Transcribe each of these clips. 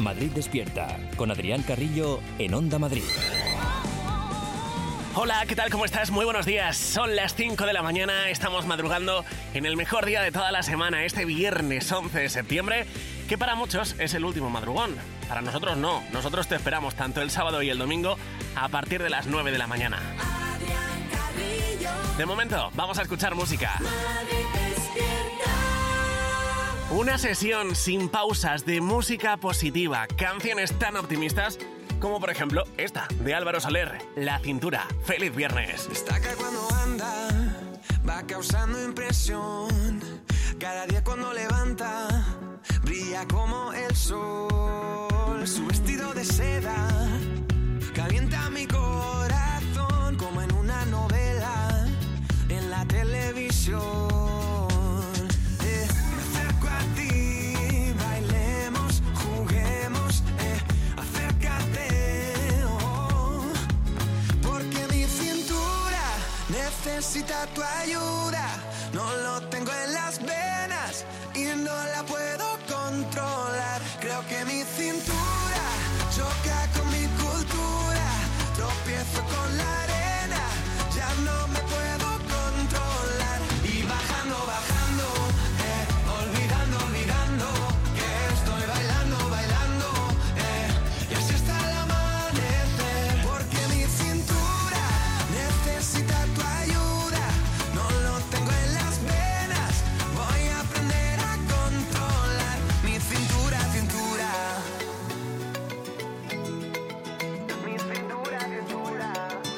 Madrid Despierta, con Adrián Carrillo en Onda Madrid. Hola, ¿qué tal? ¿Cómo estás? Muy buenos días. Son las 5 de la mañana, estamos madrugando en el mejor día de toda la semana, este viernes 11 de septiembre, que para muchos es el último madrugón. Para nosotros no, nosotros te esperamos tanto el sábado y el domingo a partir de las 9 de la mañana. De momento, vamos a escuchar música. Una sesión sin pausas de música positiva, canciones tan optimistas como por ejemplo esta, de Álvaro Soler, La Cintura. ¡Feliz viernes! Destaca cuando anda, va causando impresión. Cada día cuando levanta, brilla como el sol. Su vestido de seda calienta mi corazón como en una novela en la televisión. Necesita tu ayuda, no lo tengo en las venas y no la puedo controlar. Creo que mi cintura choca con mi cultura, tropiezo con la arena, ya no me puedo controlar. Y bajando, bajando, olvidando, olvidando que estoy bailando, bailando, y así hasta el amanecer. Porque mi cintura necesita tu ayuda, no lo tengo en las venas, voy a aprender a controlar mi cintura, cintura. Mi cintura, cintura.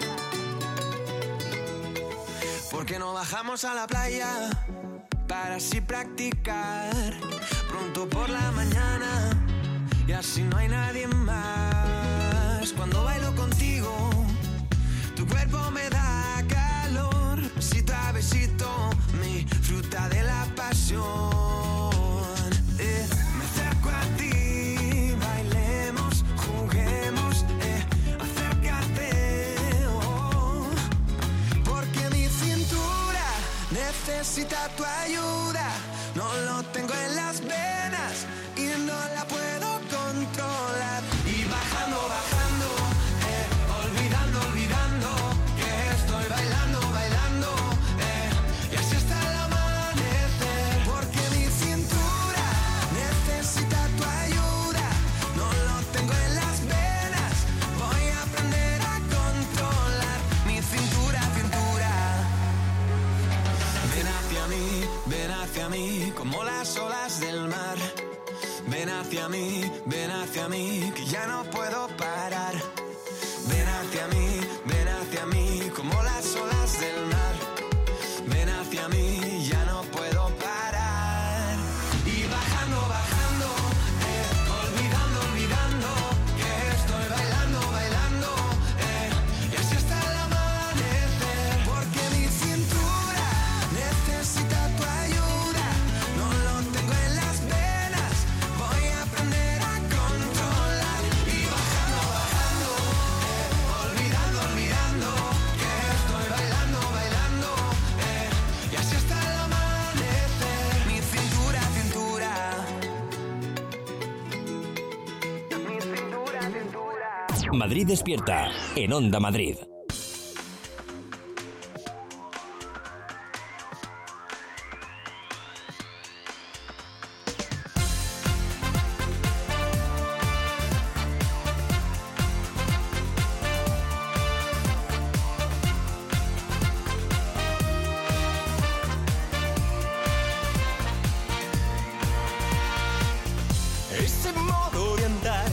¿Por qué no bajamos a la playa para así practicar pronto por la mañana y así no hay nadie más? Cuando bailo contigo, tu cuerpo me da calor, besito a besito, mi fruta de la pasión. Me acerco a ti, bailemos, juguemos, acércate, oh, porque mi cintura necesita tu ayuda, no lo tengo en las venas y no la puedo controlar. Y bajando, bajando, olvidando, olvidando que estoy bailando, bailando, y así hasta el amanecer. Porque mi cintura necesita tu ayuda, no lo tengo en las venas, voy a aprender a controlar mi cintura, cintura. Ven hacia mí, como las olas del mar. Ven hacia mí, que ya no puedo parar. Ven hacia mí, como las olas del mar. Ven hacia mí, ya no puedo parar. Y bajando, bajando, olvidando, olvidando que estoy bailando, bailando, y así hasta el amanecer. Porque mi cintura necesita tu ayuda, no lo tengo en las venas, voy a aprender a controlar. Y bajando, bajando, olvidando, olvidando que estoy bailando, bailando, y así hasta el amanecer. Mi cintura, cintura. Mi cintura, cintura. Madrid Despierta, en Onda Madrid. Ese modo de andar,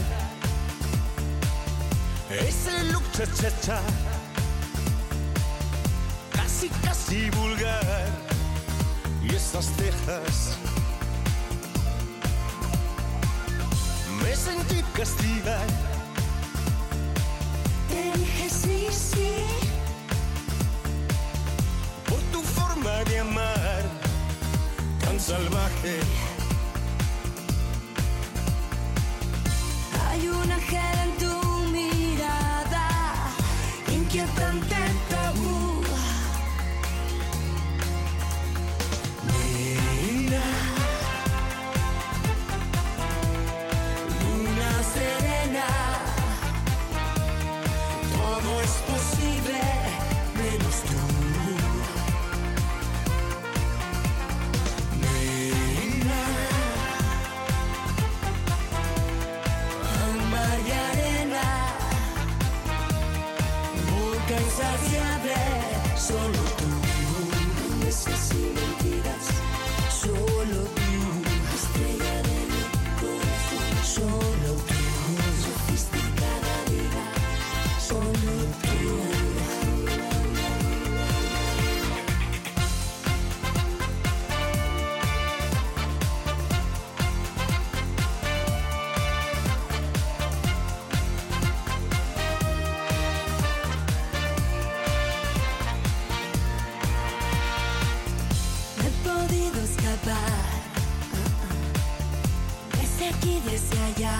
ese look cha-cha-cha, casi casi vulgar, y esas cejas. Me sentí castigar. Te dije sí, sí, Por tu forma de amar, tan salvaje. hay un ángel en tu mirada, inquietante tabú. Nena, luna aquí desde allá.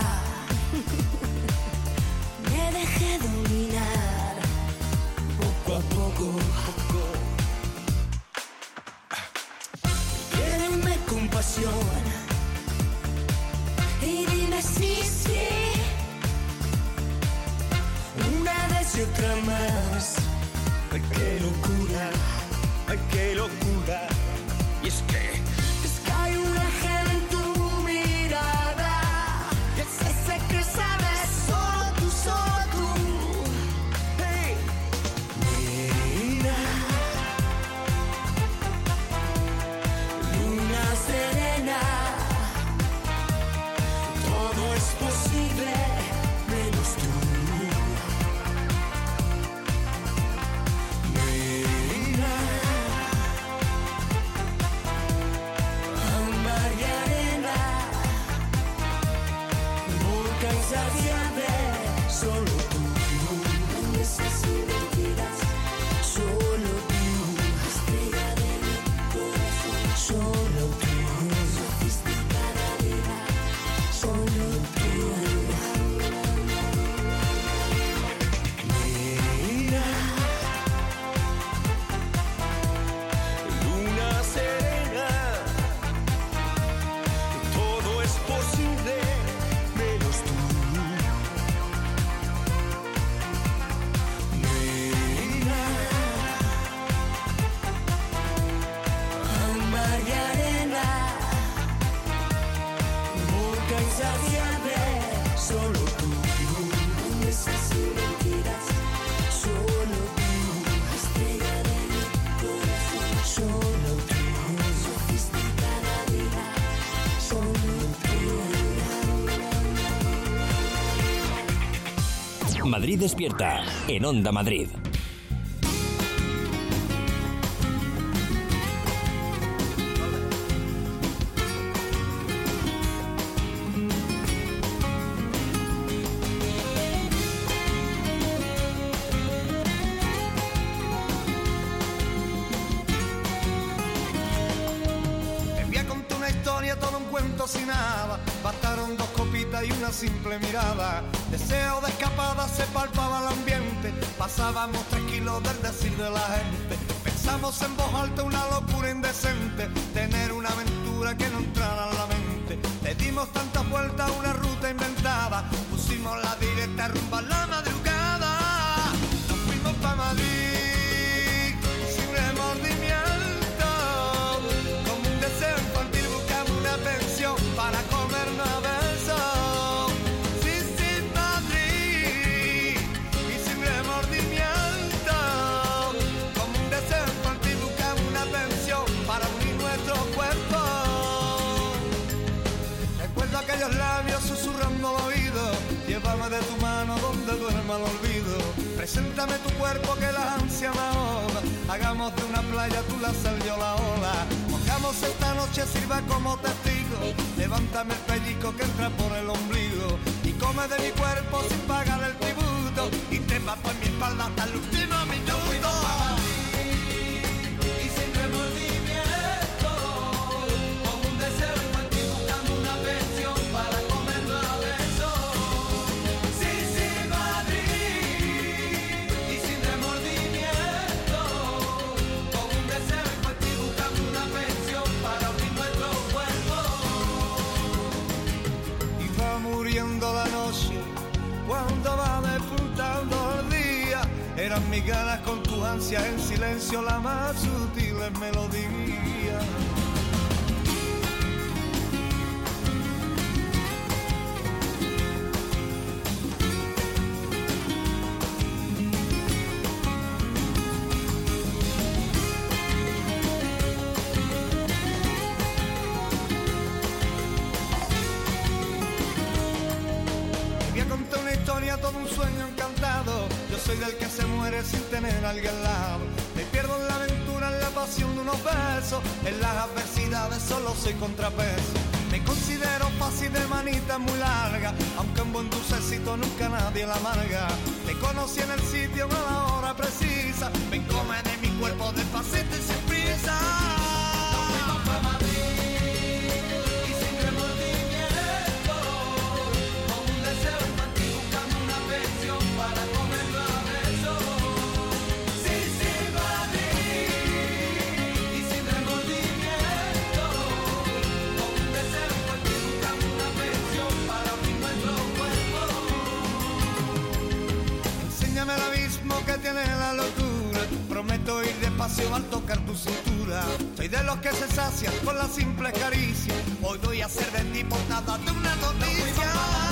Me dejé dominar poco a poco. Quédenme con pasión y dime sí, sí. Una vez y otra más. Ay, qué locura, ay, qué locura. Y es que hay un ángel en tu mirada, ese que sabes solo tú, solo tú. Hey. Mira, luna serena, todo es posible menos tú. Mira, mar y arena, boca insaciable, solo tú. Promesas y mentiras, solo tú. Estrella de mi corazón, solo tú. Sofisticada vida, solo tú. Mira, luna serena, todo es posible menos tú. mira, mar y arena, boca insaciable, solo tú. Promesas y mentiras, solo tú. Estrella de mi corazón, solo tú. Sofisticada vida, solo tú. Madrid despierta en Onda Madrid. Te voy a contar una historia, todo un cuento sin nada. Bastaron dos copitas y una simple mirada. Deseo de escapada, se palpaba el ambiente. Pasábamos tranquilos del decir de la gente. Pensamos en voz alta una locura indecente. Tener una aventura que no entrara en la mente. Le dimos tantas vueltas a una ruta inventada. Pusimos la directa rumbo a la madrugada. Nos fuimos pa' Madrid sin remordimiento. Como un deseo infantil buscamos una pensión para comernos a besos. Sí, sí, Madrid, y sin remordimiento. Como un deseo infantil buscamos una pensión para unir nuestros cuerpos. Recuerdo aquellos labios susurrando al oído. Llévame de tu mano donde duerma el olvido. Preséntame tu cuerpo que la ansia me ahoga. Hagamos de una playa tú la sal, yo la ola. Mojamos esta noche, sirva como testigo. Levántame el pellizco que entra por el ombligo. Y come de mi cuerpo sin pagar el tributo. Y trepa por mi espalda hasta el último minuto. Y sin remordimiento, como un deseo infantil buscando una pensión para comernos a besos. Sí, sí, Madrid, y sin remordimiento, como un deseo infantil buscando una pensión para unir nuestros cuerpos. Y va muriendo la noche cuando va despuntando el día. Eran mis ganas con tu ansia en silencio, la más sutil melodía. Voy a contar una historia, todo un sueño encantado. Yo soy del que se muere sin tener a alguien al lado. Me pierdo en la aventura, en la pasión de unos besos. En las adversidades solo soy contrapeso. Me considero fácil de manita muy larga, aunque un buen dulcecito nunca nadie la amarga. Te conocí en el sitio a la hora precisa. Ven, come de mi cuerpo despacito y sin prisa. Nos fuimos pa' Madrid y sin remordimiento. despacio al tocar tu cintura. Soy de los que se sacian con la simple caricia. Hoy voy a ser de ti portada de una noticia.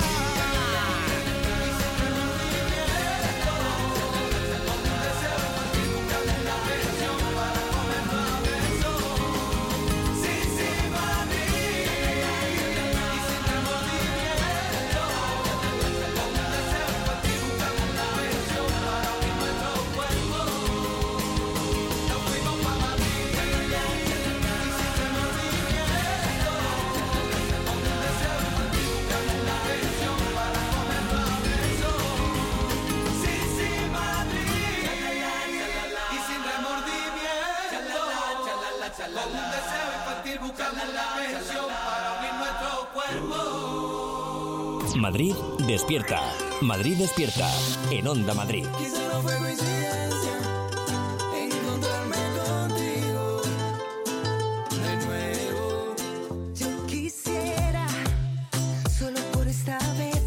Madrid despierta. Madrid despierta. En Onda Madrid. Quizá no fue coincidencia encontrarme contigo de nuevo. Yo quisiera, solo por esta vez,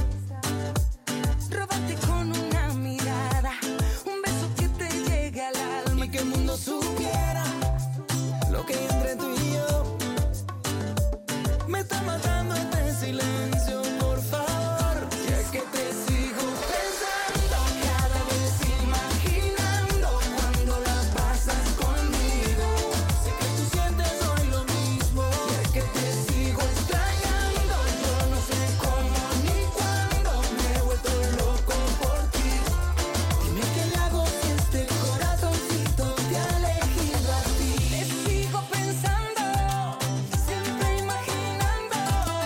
robarte con una mirada, un beso que te llegue al alma y que el mundo supiera lo que hay entre tú y yo. Me está matando este silencio. Que te sigo pensando, cada vez imaginando cuando la pasas conmigo. Sé que tú sientes hoy lo mismo, y es que te sigo extrañando. Yo no sé cómo ni cuándo me he vuelto loco por ti. Dime qué le hago si este corazoncito te ha elegido a ti. Te sigo pensando, siempre imaginando.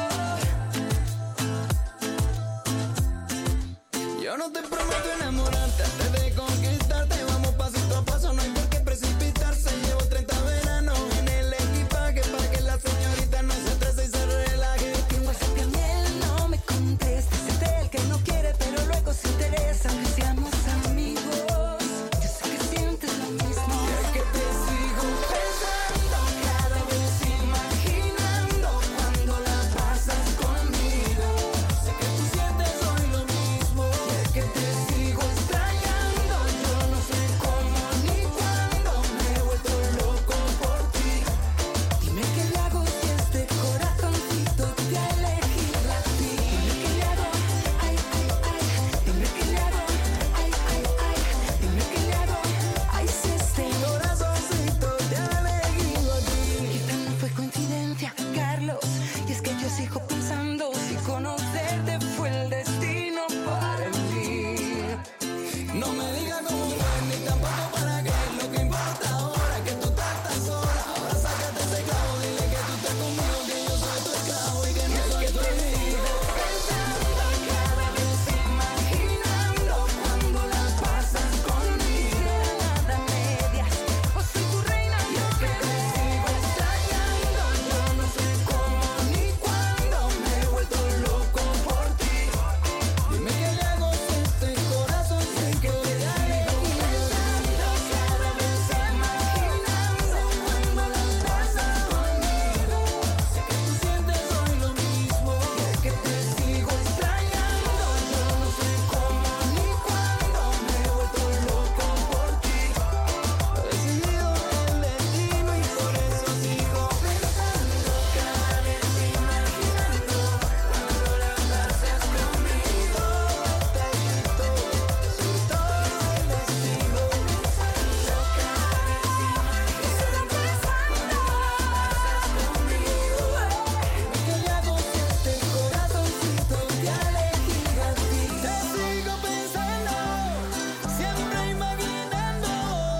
Yo no te prometo enamorarte antes de conquistarte. Vamos pasito a paso, no hay por qué precipitarse. Llevo 30 veranos en el equipaje para que la señorita no se estrese y se relaje. Tengo ese que miel, no me contestes. Es el que no quiere, pero luego se interesa. Aunque seamos amigos, yo sé que sientes lo mismo. Y es que te sigo pensando, cada vez imaginando cuando la pasas conmigo. Sé que tú sientes hoy lo mismo. Que te sigo extrañando, yo no sé cómo ni cuándo me he vuelto loco por ti. Dime qué le hago si este corazoncito te ha elegido a ti. Dime qué le hago, ay, ay, ay. Dime qué le hago, ay, ay, ay. Dime qué le hago, ay, si este corazoncito te ha elegido a ti. Quizá no fue coincidencia, Carlos, y es que yo sigo pensando si conocerte fue el destino para mí. No me digas cómo fue, ni tampoco para qué. Lo que importa ahora es que tú estás sola. Ahora sácate ese clavo, dile que tú estás conmigo, que yo soy tu esclavo y que no soy tu amigo. Pensando, cada vez imaginando cuando la pasas conmigo. Nada medias, o soy tu reina, yo que te sigo extrañando. Yo no sé cómo ni cuándo me he vuelto loco por ti. Dime qué le hago si este corazón sé que te da pensando, cada vez imaginando cuando la pasas conmigo. Sé que tú sientes hoy lo mismo, y es que te sigo extrañando. Yo no sé cómo ni cuándo me he vuelto loco por ti. He decidido el destino y por eso sigo pensando, cada vez imaginando cuando la pasas conmigo. Te quito, soy todo el destino. Cada vez imaginando cuando la pasas conmigo. Dime qué le hago si este corazoncito te ha elegido a ti. Te sigo pensando, siempre imaginando.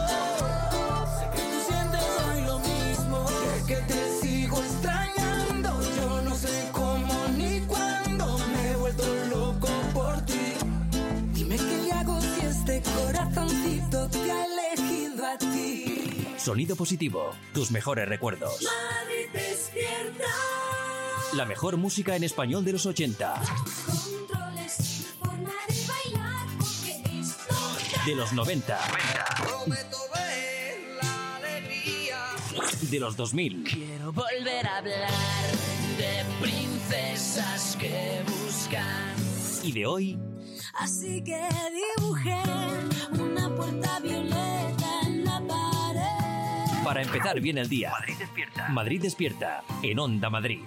Sé que tú sientes hoy lo mismo, y es que te sigo extrañando. Yo no sé cómo ni cuándo me he vuelto loco por ti. Dime qué le hago si este corazoncito te ha elegido a ti. Sonido positivo. Tus mejores recuerdos. Madrid despierta. La mejor música en español de los 80. Controles, forma de bailar, porque esto De los 90. Prometo ver la alegría. De los 2000. Quiero volver a hablar de princesas que buscan. Y de hoy. Así que dibujé una puerta violeta en la pared. para empezar bien el día. Madrid despierta en Onda Madrid.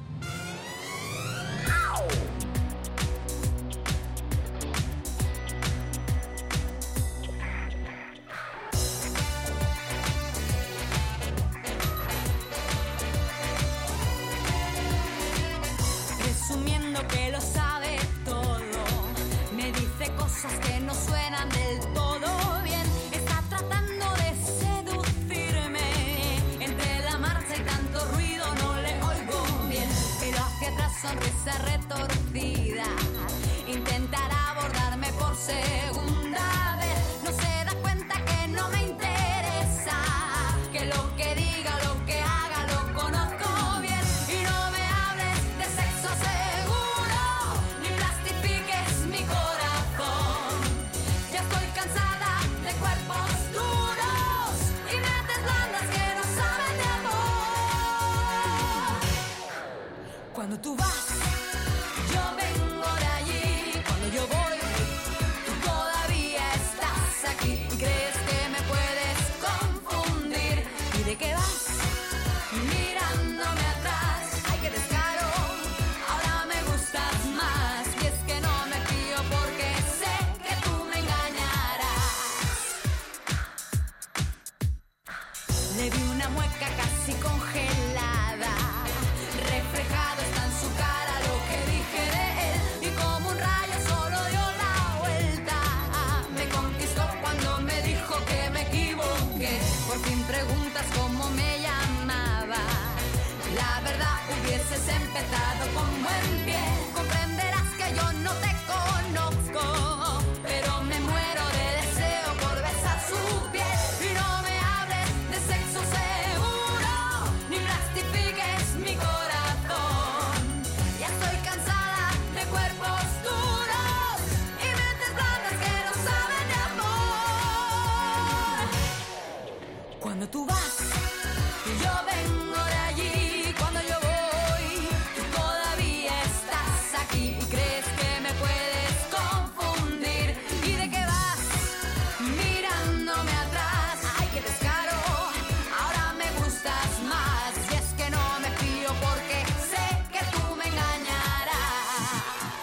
Presumiendo que lo sabe todo, me dice cosas que no suenan del todo bien. Está tratando de seducirme, entre la marcha y tanto ruido no le oigo bien. Pero hacia atrás sonrisa retorcida, intentará abordarme por segunda vez. No se da cuenta que no me interesa, que lo que diga o lo que haga lo conozco bien. Y no me hables de sexo seguro, ni plastifiques mi corazón. Ya estoy cansada de cuerpos duros y mentes blandas que no saben de amor. Cuando tú vas, yo vengo de allí. Cuando yo voy, tú todavía estás aquí. Y crees que me puedes confundir. ¿Y de qué vas? Mirándome atrás. Ay, qué descaro, ahora me gustas más. Y es que no me fío porque sé que tú me engañarás. Le vi una mueca casi congelada, reflejado está en su cara lo que dije de él. Y como un rayo solo dio la vuelta, me conquistó cuando me dijo que me equivoqué. Por fin preguntas cómo me llamaba, la verdad hubieses empezado con buen pie. Comprenderás que yo no te conozco, pero me muero de deseo por besar su piel. Y no me hables de sexo seguro, ni plastifiques mi corazón. Ya estoy cansada de cuerpos duros y mentes blandas que no saben de amor. Cuando tú vas, yo vengo de allí. Cuando yo voy, tú todavía estás aquí. Y crees que me puedes confundir. ¿Y de qué vas? Mirándome atrás. Ay, qué descaro, ahora me gustas más. Y es que no me fío porque sé que tú me engañarás.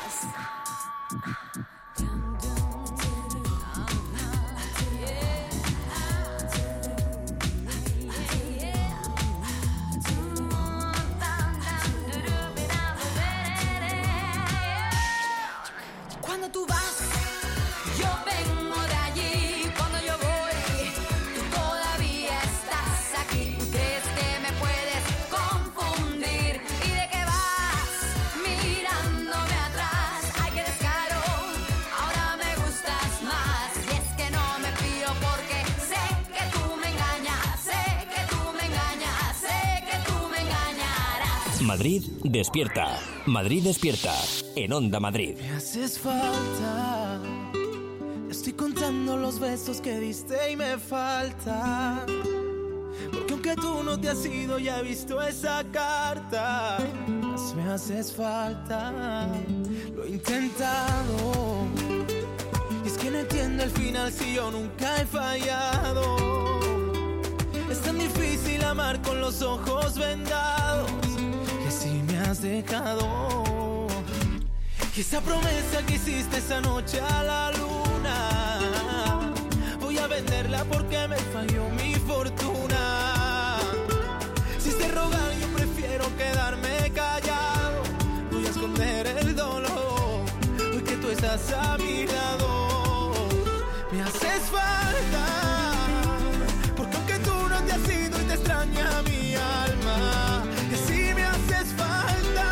Cuando tú vas, yo vengo de allí. Cuando yo voy, tú todavía estás aquí. ¿Crees que me puedes confundir? ¿Y de qué vas? Mirándome atrás. Ay, qué descaro, ahora me gustas más. Y es que no me fío porque sé que tú me engañas. Sé que tú me engañas. Sé que tú me engañarás. Madrid despierta. Madrid despierta en Onda Madrid. Me haces falta. Estoy contando los besos que diste y me falta. Porque aunque tú no te has ido, ya he visto esa carta. Más me haces falta. Lo he intentado. Y es que no entiendo el final si yo nunca he fallado. Es tan difícil amar con los ojos vendados. Que si me has dejado. Y esa promesa que hiciste esa noche a la luna, voy a venderla porque me falló mi fortuna. Si te rogar yo prefiero quedarme callado. Voy a esconder el dolor, hoy que tú estás a mi lado. Me haces falta, porque aunque tú no te has ido y te extraña mi alma, que sí me haces falta.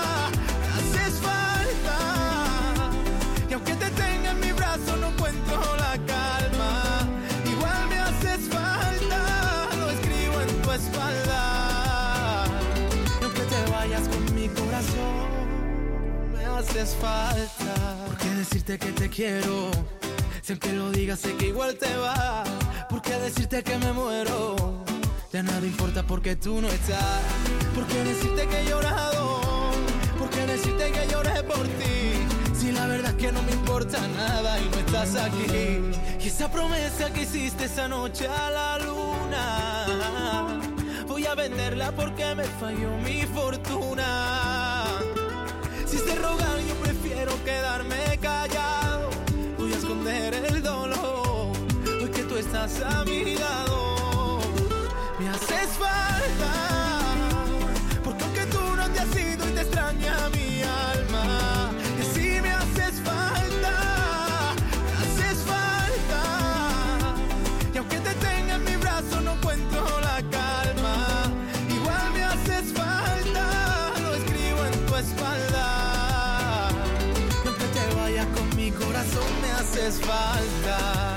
Y aunque te tenga en mi brazo no encuentro la calma. Igual me haces falta, lo escribo en tu espalda. Y aunque te vayas con mi corazón, me haces falta. ¿Por qué decirte que te quiero? Si aunque lo digas sé que igual te va. ¿Por qué decirte que me muero? Ya nada importa porque tú no estás. ¿Por qué decirte que he llorado? ¿Por qué decirte que lloré por ti? Si la verdad es que no me importa nada y no estás aquí. Y esa promesa que hiciste esa noche a la luna, a venderla porque me falló mi fortuna. Si es de rogar yo prefiero quedarme callado. Voy a esconder el dolor, hoy que tú estás a mi lado. Me haces falta, porque aunque tú no te has ido y te extraña mi alma, que sí me haces falta, me haces falta. Y aunque te tenga en mi brazo no encuentro la calma, igual me haces falta, lo escribo en tu espalda. Y aunque te vayas con mi corazón me haces falta.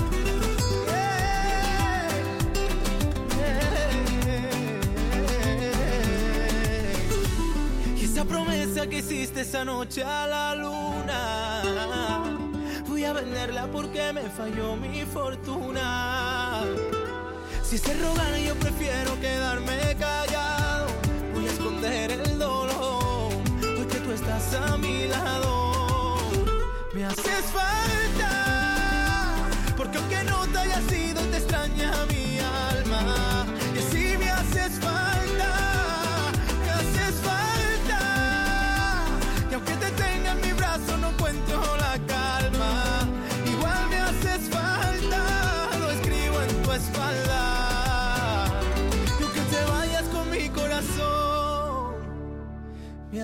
Esa promesa que hiciste esa noche a la luna, voy a venderla porque me falló mi fortuna. Si se rogan yo prefiero quedarme callado. Voy a esconder el dolor, hoy que tú estás a mi lado. Me haces falta, porque aunque no te hayas ido te extraña mi alma. Y así me haces falta, me haces falta. Y aunque te tenga en mi brazo no encuentro la calma, igual me haces falta, lo escribo en tu espalda. Y aunque te vayas con mi corazón, me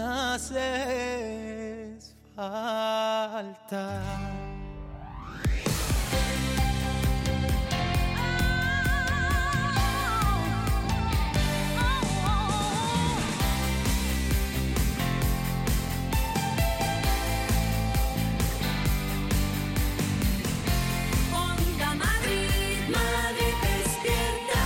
haces falta. Onda Madrid, Madrid despierta.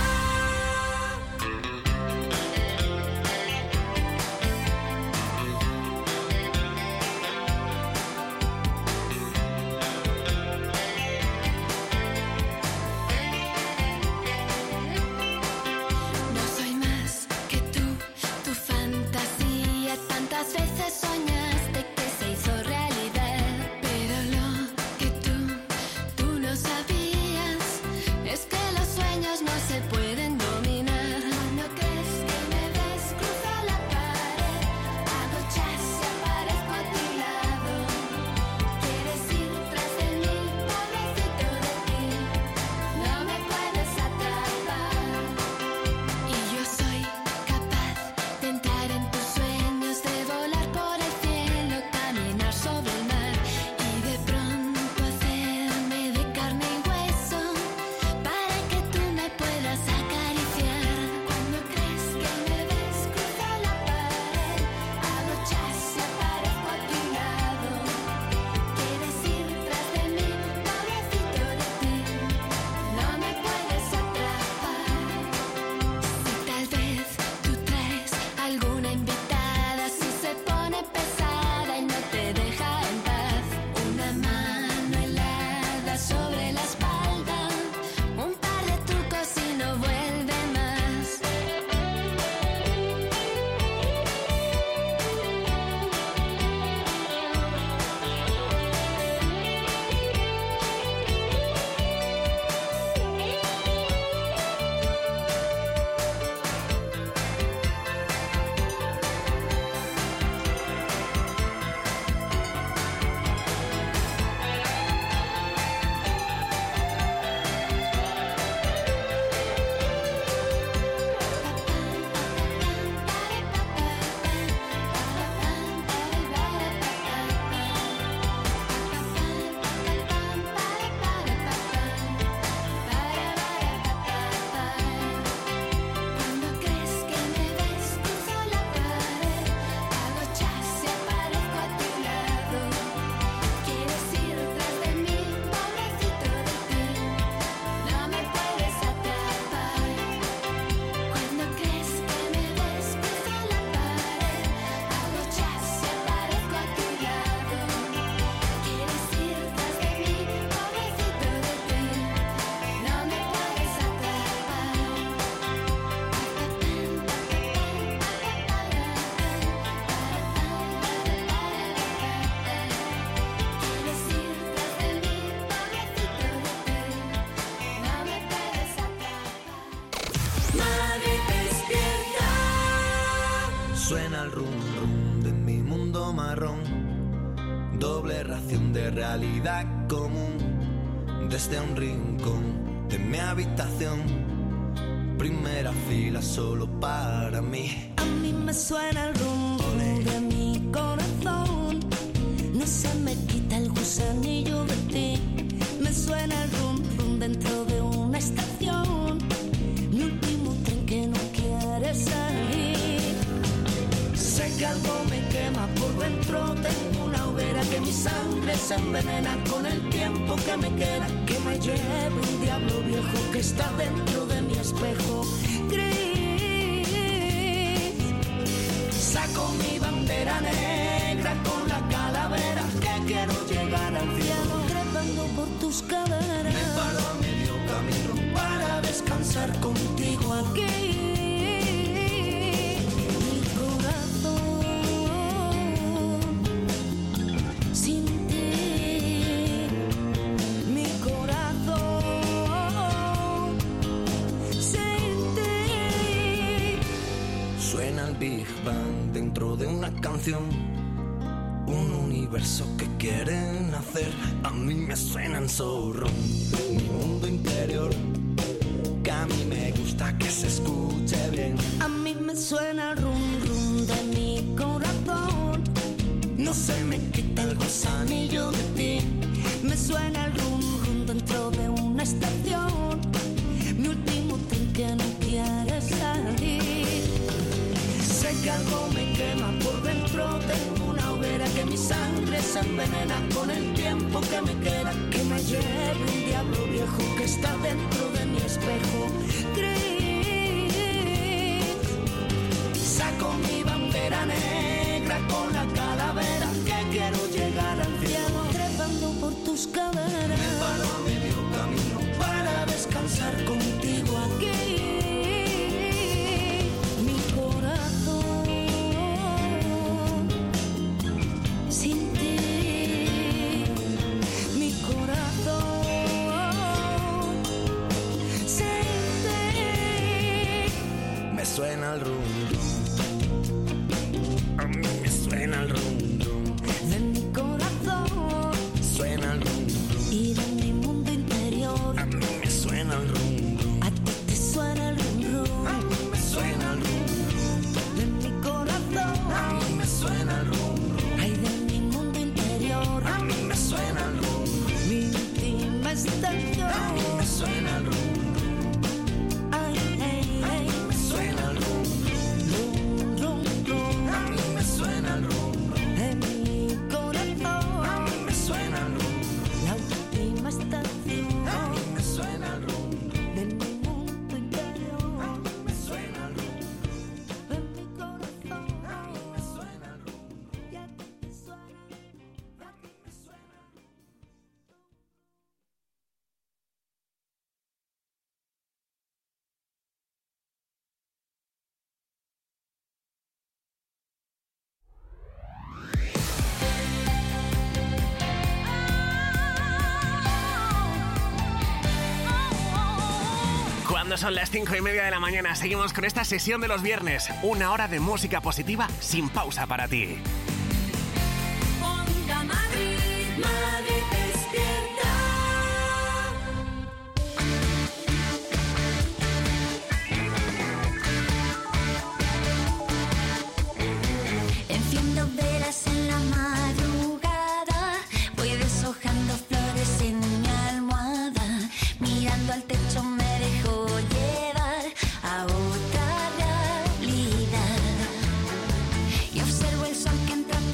suena el rum rum de mi mundo marrón. Doble ración de realidad común. Desde un rincón de mi habitación. Primera fila solo para mí. A mí me suena el rum rum de mi corazón. No se me quita el gusanillo de ti. Me suena el rum rum dentro de una estación. Mi último tren que no quiere salir. Sé que algo me quema por dentro. Tengo una hoguera que mi sangre se envenena con el tiempo que me queda. Que me lleve un diablo viejo que está dentro de mi espejo gris. Saco mi bandera negra con la calavera que quiero llegar al cielo trepando por tus caderas. Me paro a medio camino para descansar contigo aquí. Mi corazón sin ti. Mi corazón sin ti. Suena el Big Bang dentro de una canción. Un universo que quieren hacer. A mí me suenan zorro. Mi mundo interior. Que a mí me gusta que se escuche bien. A mí me suena el rum rum de mi corazón. No se me quita el gusanillo de ti. Me suena el rum rum dentro de una estación. Mi último tren que no quiere salir. Sé que algo me quema por dentro. Tengo una hoguera que mi sangre se envenena con el tiempo que me queda. Que me lleve un diablo viejo que está dentro de mi espejo gris. Saco mi bandera negra con la calavera que quiero llegar al cielo trepando por tus caderas. Me paro a medio camino para descansar contigo aquí. Mi corazón sin ti. Mi corazón sin ti. Me suena el rum rum. A mí me suena el rum rum. De mi corazón Suena el rum rum. y de mi mundo interior. A mí me suena el rum rum. A ti te suena el rum rum. A mí me suena el rum rum. De mi corazón, A mí me suena el rum rum. ay, de mi mundo interior. A mí me suena el rum rum. Mi íntima estación. A mí me suena el rum rum. Ay, ay, ay. Me suena el rum rum. Rum, rum, rum. A mí me suena el rum rum. De mi A corazón, mí me suena el rum rum. la última estación. A mí me suena el rum rum. De mi mundo interior. A mí me suena el rum rum. De mi corazón. A mí me suena el rum rum. Y a ti te suena. A mí me suena el rum rum. Cuando son las 5:30 de la mañana, seguimos con esta sesión de los viernes. Una hora de música positiva sin pausa para ti. Onda Madrid, Madrid despierta. Enciendo velas en la madrugada, voy deshojando flores en mi almohada, mirando al techo me dejo llevar a otra realidad y observo el sol que entra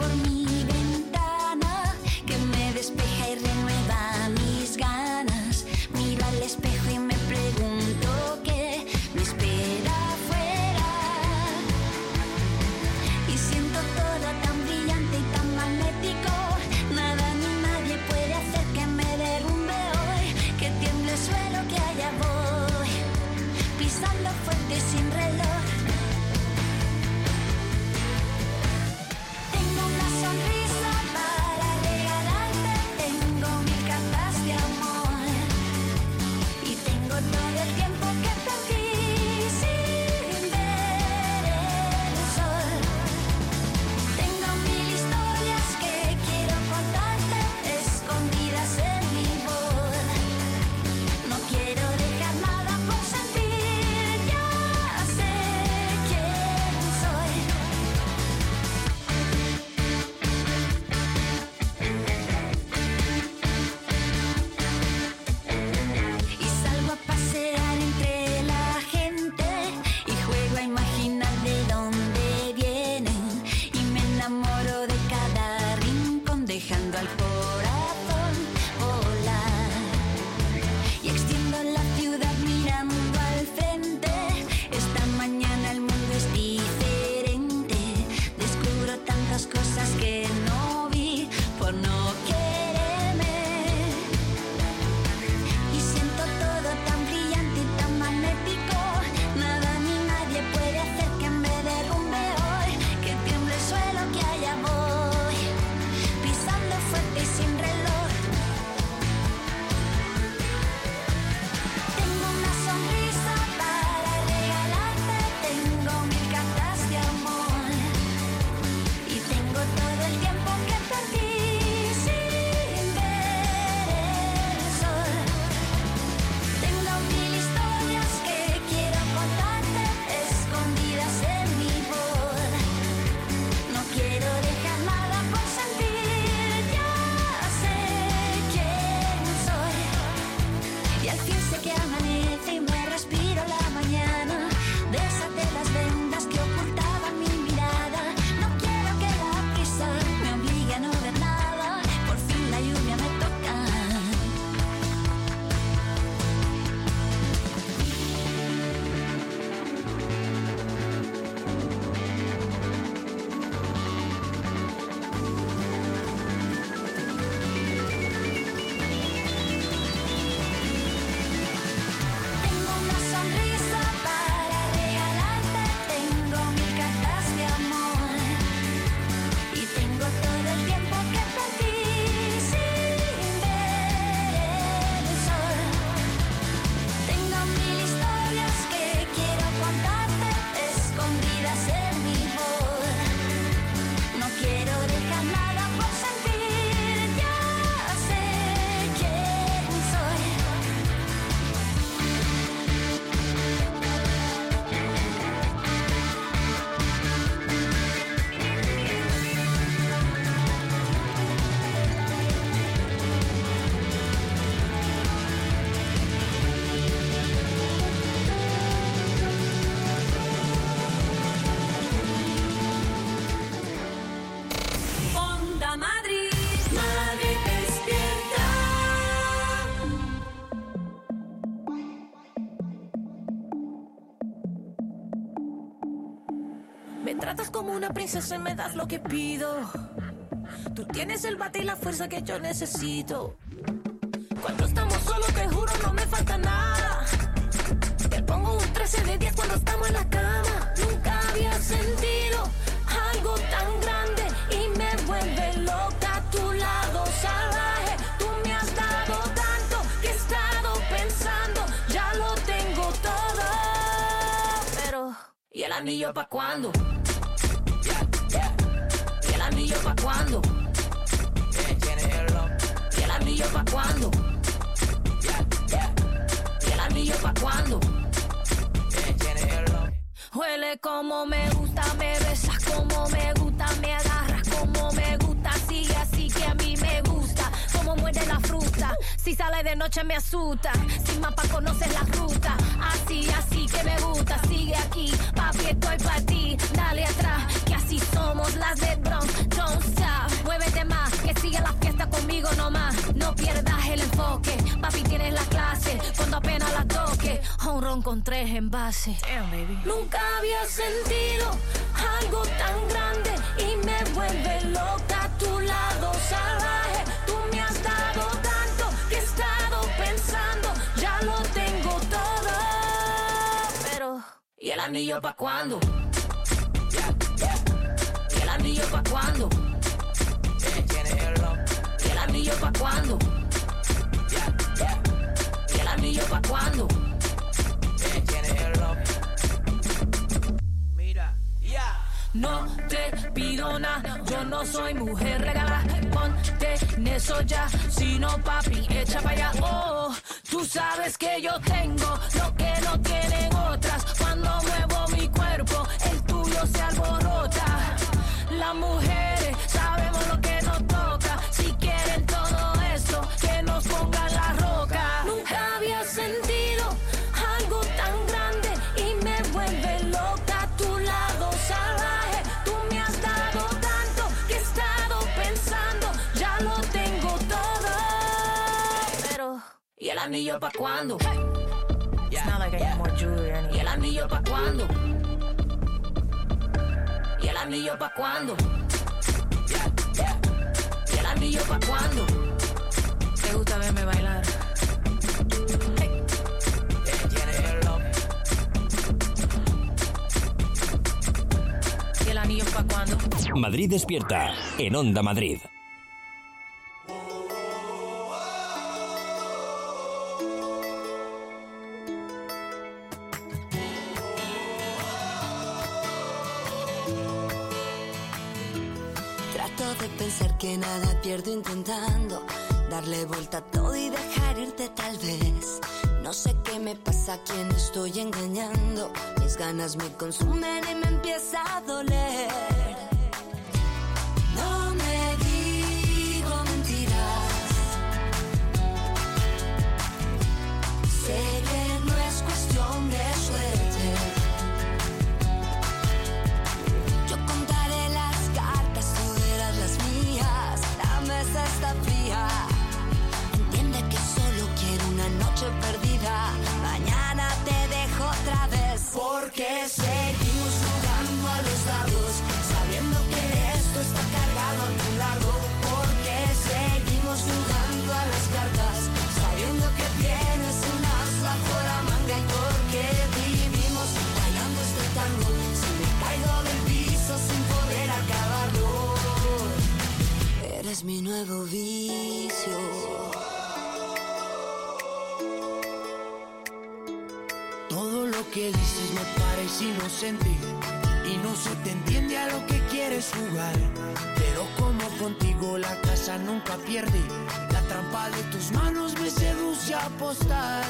una princesa y me das lo que pido. Tú tienes el bate y la fuerza que yo necesito. Cuando estamos solos, te juro, no me falta nada. Te pongo un 13 de 10 cuando estamos en la cama. Nunca había sentido algo tan grande y me vuelve loca a tu lado salvaje. Tú me has dado tanto que he estado pensando, ya lo tengo todo. Pero, ¿y el anillo pa' cuándo? ¿Y el anillo pa' cuándo? ¿Y el anillo pa' cuándo? ¿Y el anillo pa' cuándo? Huele como me gusta, me besas como me gusta, me agarras como me gusta, sigue así que a mí me gusta, como muerde la fruta, si sale de noche me asusta, sin mapa conoces la ruta, así que me gusta, sigue aquí, papi estoy pa' ti, dale atrás, que así somos las de Bronx, don't stop, muévete más, que sigue la fiesta conmigo nomás, no pierdas el enfoque, papi tienes la clase, cuando apenas la toque, un ron con 3 envases. Damn, baby. Nunca había sentido algo tan grande y me vuelve loca a tu lado salvaje. Tú me has dado tanto que he estado pensando, ya lo tengo todo. Pero, ¿y el anillo pa' cuándo? ¿Y el anillo pa' cuándo? ¿Y el anillo pa' cuándo? ¿Y el anillo pa' cuándo? No te pido nada, yo no soy mujer regalada. Ponte en eso ya, si no papi, echa pa' allá. Oh, tú sabes que yo tengo lo que no tienen otras. Cuando muevo mi cuerpo, el tuyo se alborota. Las mujeres sabemos lo que nos toca. Si quieren todo eso, que nos pongan la roca. Nunca había sentido algo tan grande y me vuelve loca a tu lado salvaje. Tú me has dado tanto que he estado pensando, ya lo tengo todo. Pero, ¿y el anillo pa' cuándo? It's not like I need more jewelry or anything. ¿Y el anillo pa' cuándo? ¿Y el anillo pa' cuándo? ¿Y el anillo pa' cuándo? ¿Te gusta verme bailar? ¿Y el anillo pa' cuándo? Madrid despierta en Onda Madrid. Trato de pensar que nada pierdo intentando darle vuelta a todo y dejar irte tal vez. No sé qué me pasa, a quién estoy engañando. Mis ganas me consumen y me empieza a doler. No me digo mentiras. Sé que no es cuestión de suerte. Yo contaré las cartas, tú verás las mías. La mesa está fría. Entiende que solo quiero una noche perdida. Mañana te dejo otra vez. Porque seguimos jugando a los dados, sabiendo que esto está cargado a tu lado. Porque seguimos jugando a las cartas, sabiendo que tienes un as bajo la manga. Y porque vivimos bailando este tango, si me caigo del piso sin poder acabarlo. Eres mi nuevo vicio. Todo lo que dices me parece inocente y no se te entiende a lo que quieres jugar. Pero como contigo la casa nunca pierde, la trampa de tus manos me seduce a apostar.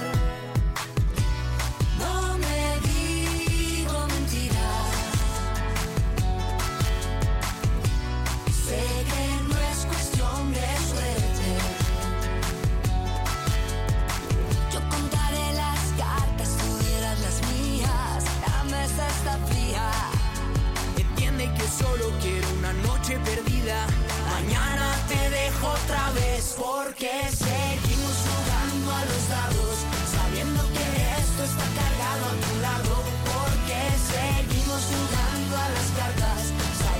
No me digo mentiras. Sé que no es cuestión de suerte. Yo contaré las cartas, tú dirás las mías. La mesa está fría. Entiende que solo quiero una noche perdida. Mañana te dejo otra vez. Porque seguimos jugando a los dados, sabiendo que esto está cargado a tu lado. Porque seguimos jugando a las cartas,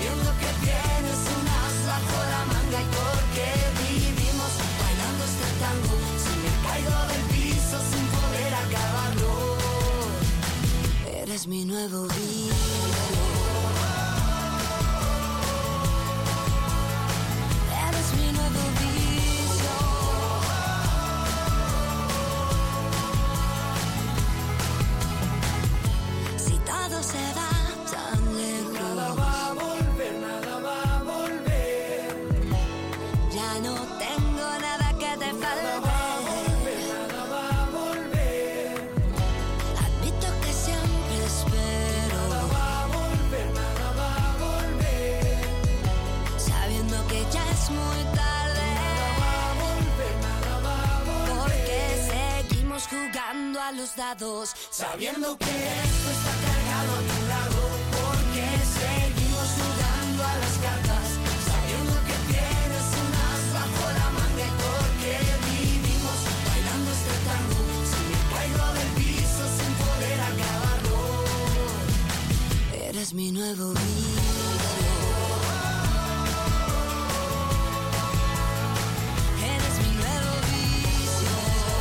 a los dados. Sabiendo que esto está cargado a tu lado, porque seguimos jugando a las cartas. Sabiendo que tienes un as bajo la manga y porque vivimos bailando este tango. Si me caigo del piso sin poder acabarlo, Eres mi nuevo vicio. Eres mi nuevo vicio.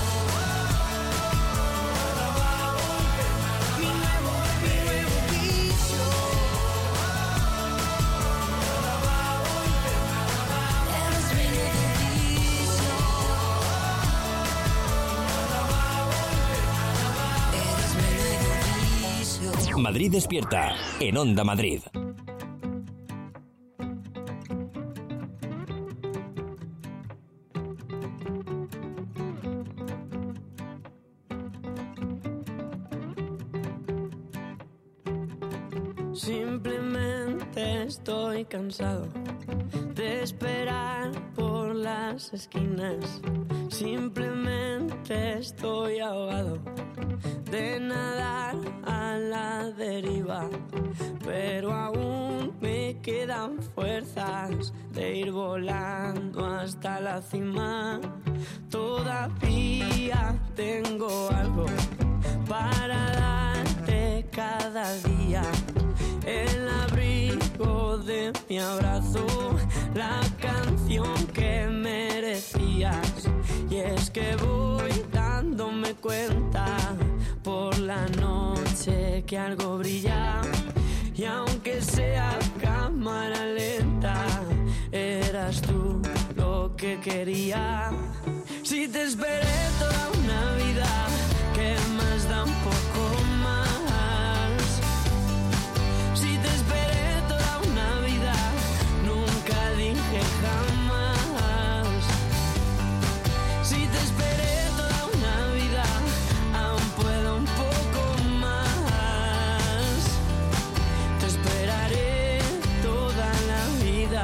Mi nuevo vicio. Eres mi nuevo vicio. Eres mi nuevo vicio. Madrid despierta en Onda Madrid. Simplemente estoy cansado de esperar por las esquinas. Simplemente estoy ahogado de nadar a la deriva, pero aún me quedan fuerzas de ir volando hasta la cima. Todavía tengo algo para darte cada día, el abrigo de mi abrazo, la canción que merecías. Y es que voy dándome cuenta por la noche que algo brilla, y aunque sea cámara lenta, eras tú lo que quería. Si te esperé toda una vida, ¿qué más da un poco más? Si te esperé toda una vida, nunca dije jamás. Si te esperé toda una vida, aún puedo un poco más. Te esperaré toda la vida.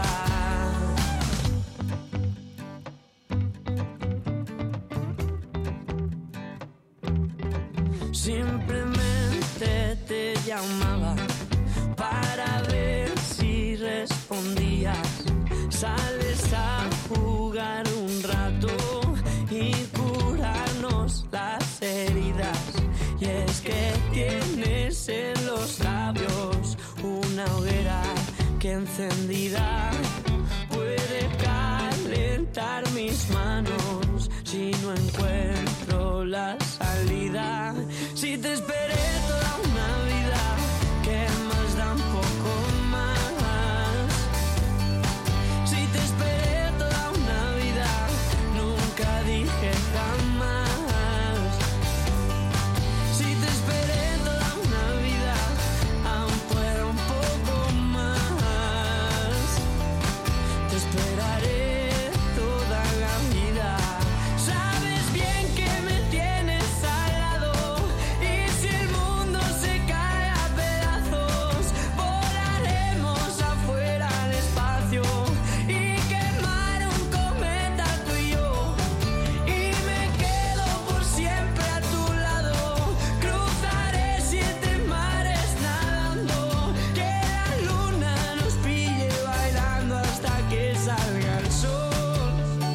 Simplemente te llamaba para ver si respondías. Sales a jugar un rato y curarnos las heridas. Y es que tienes en los labios una hoguera que encendida puede calentar mis manos si no encuentro la salida. Si te esperé toda una vida, ¿qué más da un poco más? Si te esperé toda una vida, nunca dije jamás. Si te esperé toda una vida, aún puedo un poco más. Te esperaré toda la vida. Sabes bien que me tienes al lado, y si el mundo se cae a pedazos, volaremos afuera al espacio y quemar un cometa tú y yo. Y me quedo por siempre a tu lado, cruzaré 7 mares nadando, que la luna nos pille bailando hasta que salga el sol.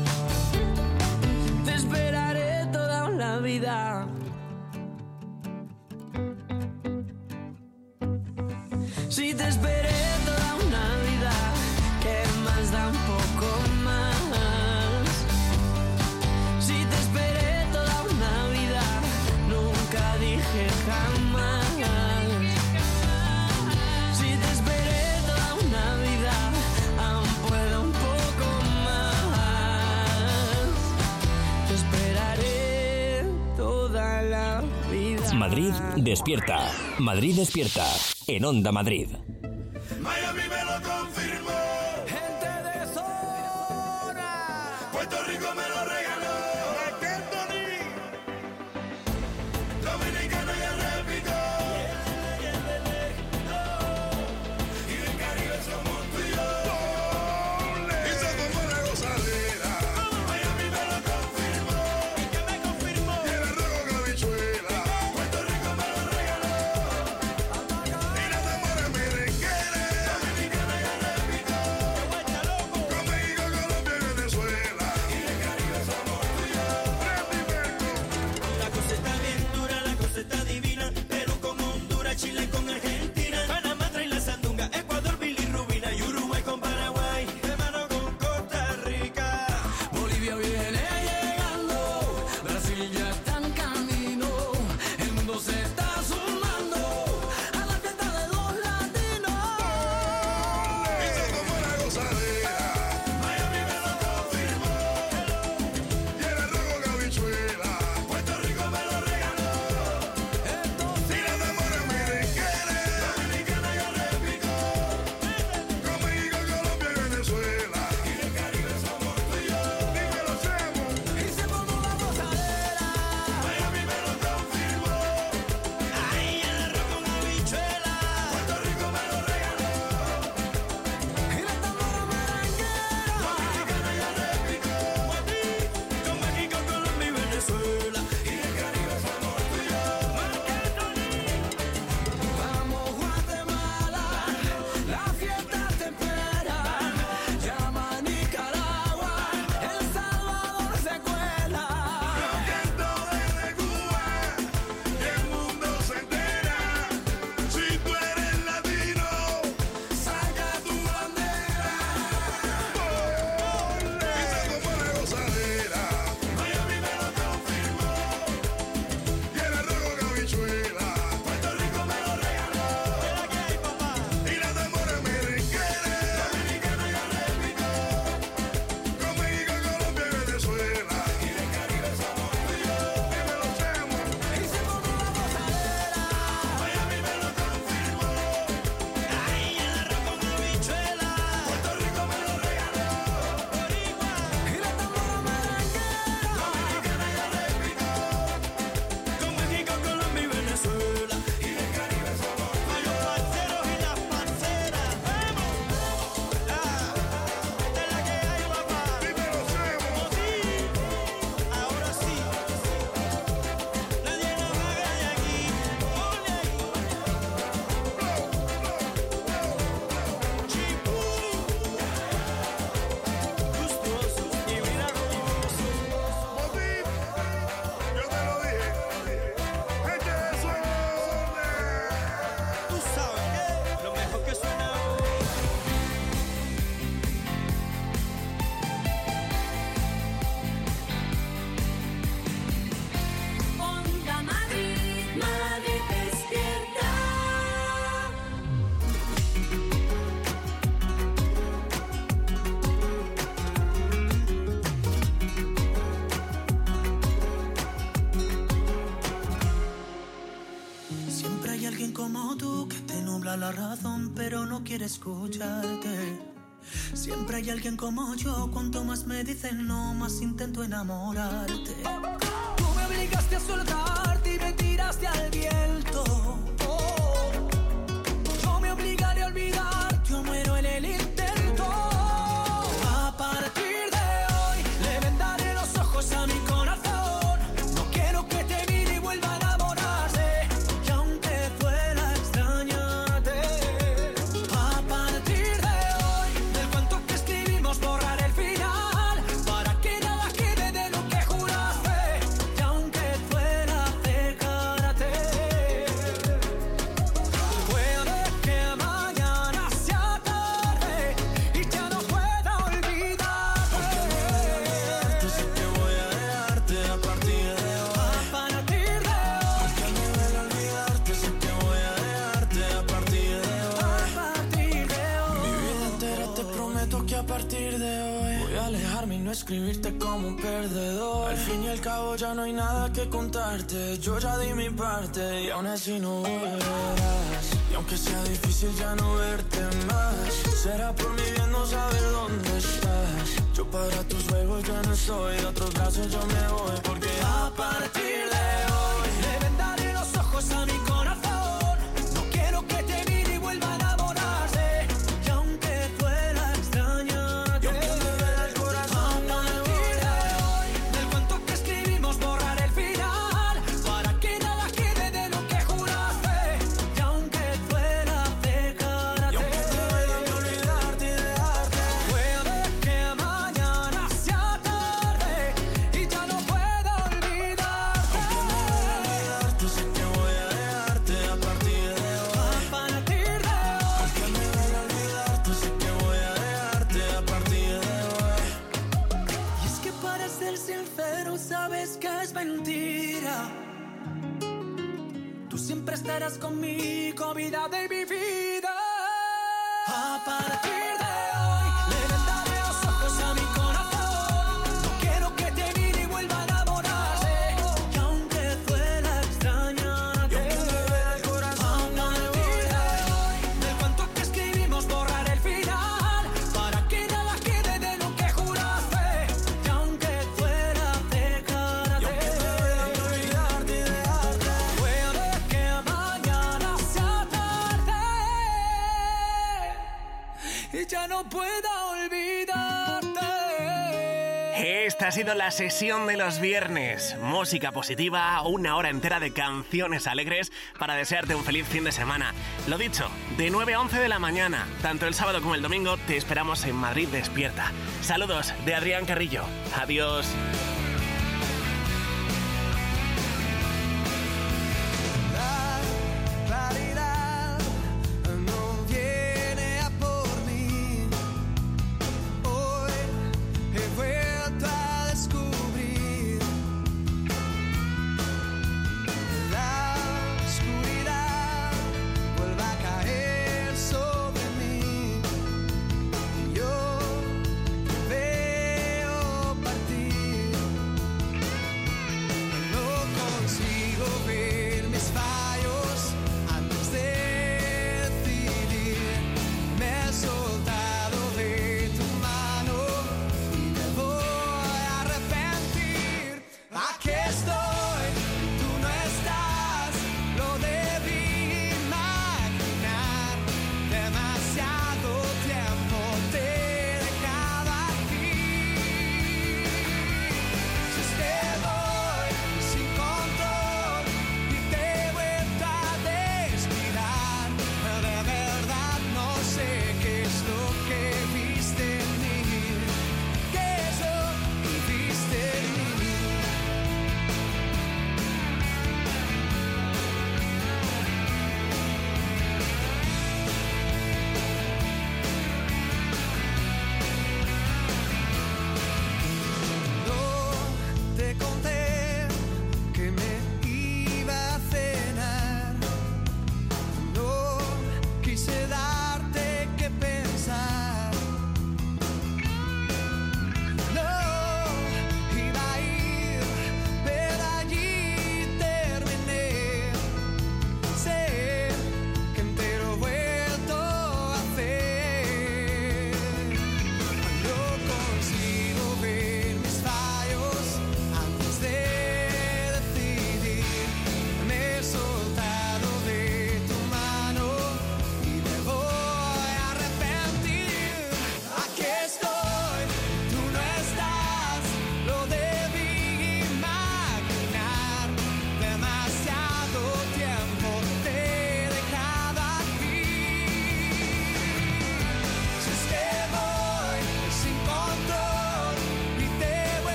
Te esperaré toda la vida. Si te esperé toda una vida, ¿qué más da un poco más? Si te esperé toda una vida, nunca dije jamás. Si te esperé toda una vida, aún puedo un poco más. Te esperaré toda la vida. Madrid despierta. Madrid despierta en Onda Madrid. Miami me lo confirmó. gente de zona. Puerto Rico me lo regaló. Dominicana ya repito. Y del Caribe somos tú y yo. Y somos la gozadera. Miami me lo confirmó. ¿Y qué me confirmó? Y el arroz con habichuela. toda la razón, pero no quiere escucharte. Siempre hay alguien como yo, cuanto más me dicen no, más intento enamorarte. Tú me obligaste a soltarte y me tiraste al viento. Yo me obligaré a olvidarte, yo muero en el intento. A partir de hoy le vendaré los ojos a mi corazón. No quiero que te mire y vuelva a enamorarse, y aunque fuera extrañarte. A partir de hoy del cuento que escribimos borrar el final, para que nada quede de lo que juraste, y aunque fuera dejarte. Puede que mañana sea tarde y ya no pueda olvidarte. Porque sé que voy a dejarte a partir de hoy. A partir de hoy, Porque no duele olvidarte, sé que voy a dejarte a partir de hoy. a partir de hoy. Mi vida entera te prometo que a partir de hoy voy a alejarme y no escribirte como un perdedor. Al fin y al cabo ya no hay nada que contarte. Yo ya di mi parte y aún así no volverás. Y aunque sea difícil ya no verte más, será por mi bien no saber dónde estás. Yo para tus juegos ya no soy, de otros brazos yo me voy. Porque a partir de hoy Le vendaré los ojos a mi corazón. No quiero que te mire y vuelva a enamorarse, y aunque fuera extrañarte. y aunque me duele el corazón A partir de hoy del cuento que escribimos borrar el final, para que nada quede de lo que juraste, y aunque fuera dejarte. y aunque te duele olvidarte y dejarte. Puede que mañana sea tarde y ya no pueda olvidarte. Olvidarte, sé que voy a dejarte a partir de hoy. A partir de hoy, Aunque me duele olvidarte, sé que voy a dejarte a partir de hoy. y es que para ser sincero sabes que es mentira. Tú siempre estarás conmigo, vida de mi vida. A partir de hoy le vendaré los ojos a mi corazón. No quiero que te mire y vuelva a enamorarse, y aunque fuera extrañarte. Y aunque me duele el corazón, no me voy. Del cuento que escribimos borrar el final, para que nada quede de lo que juraste, y aunque fuera dejarte. Y aunque me duele olvidarte y dejarte. Puede que mañana sea tarde y ya no pueda olvidarte. Esta ha sido la sesión de los viernes. Música positiva, una hora entera de canciones alegres para desearte un feliz fin de semana. Lo dicho, de 9 a 11 de la mañana, tanto el sábado como el domingo, te esperamos en Madrid Despierta. Saludos de Adrián Carrillo. Adiós. La claridad no viene a por mí. Hoy he vuelto a descubrir la oscuridad vuelve a caer sobre mí. Yo veo partir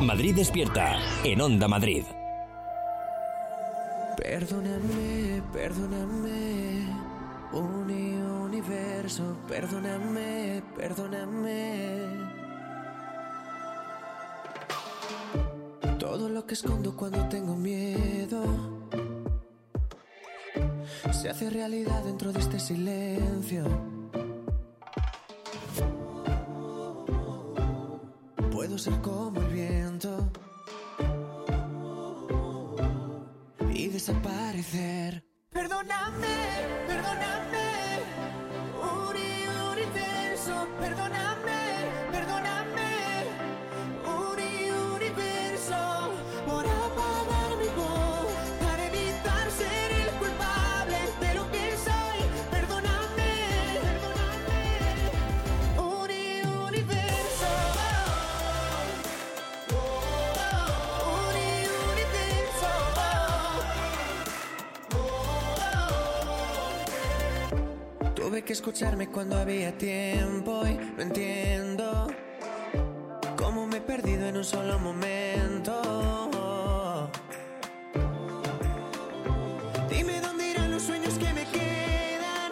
Madrid Despierta, en Onda Madrid. Perdóname, perdóname, universo, perdóname, perdóname. Todo lo que escondo cuando tengo miedo se hace realidad dentro de este silencio. Puedo ser como el viento y desaparecer. Perdóname, perdóname, universo, perdóname, perdóname, universo, por apagar mi voz, para evitar ser el culpable de lo que soy. Perdóname, perdóname, universo, universo. Tuve que escucharme cuando había tiempo y no entiendo cómo me he perdido en un solo momento. Dime dónde irán los sueños que me quedan,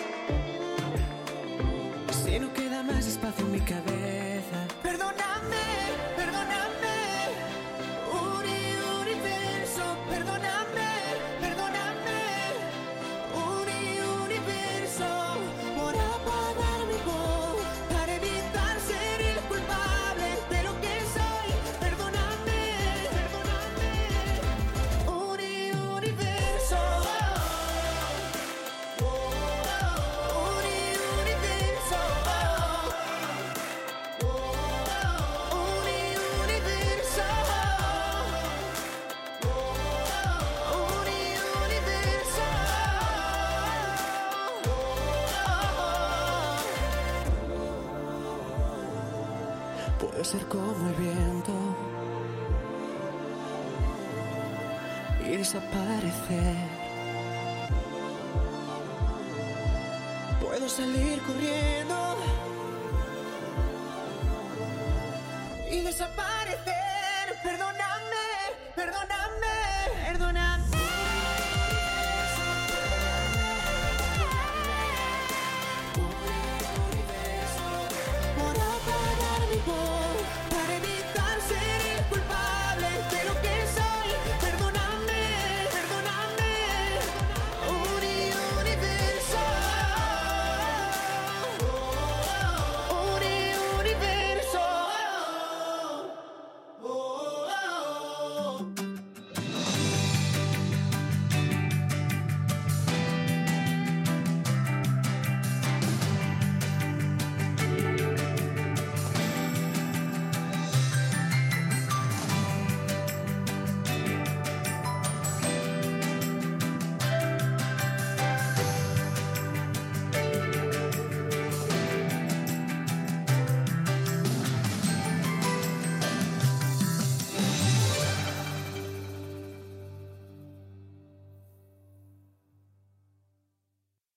si no queda más espacio en mi cabeza. Perdóname, perdóname, universo, perdóname, perdóname, universo, por apagar mi voz, para evitar ser el culpable de lo que soy. Perdóname, perdóname, universo, universo. Puedo ser como el viento y desaparecer. Puedo salir corriendo Y desaparecer, perdóname.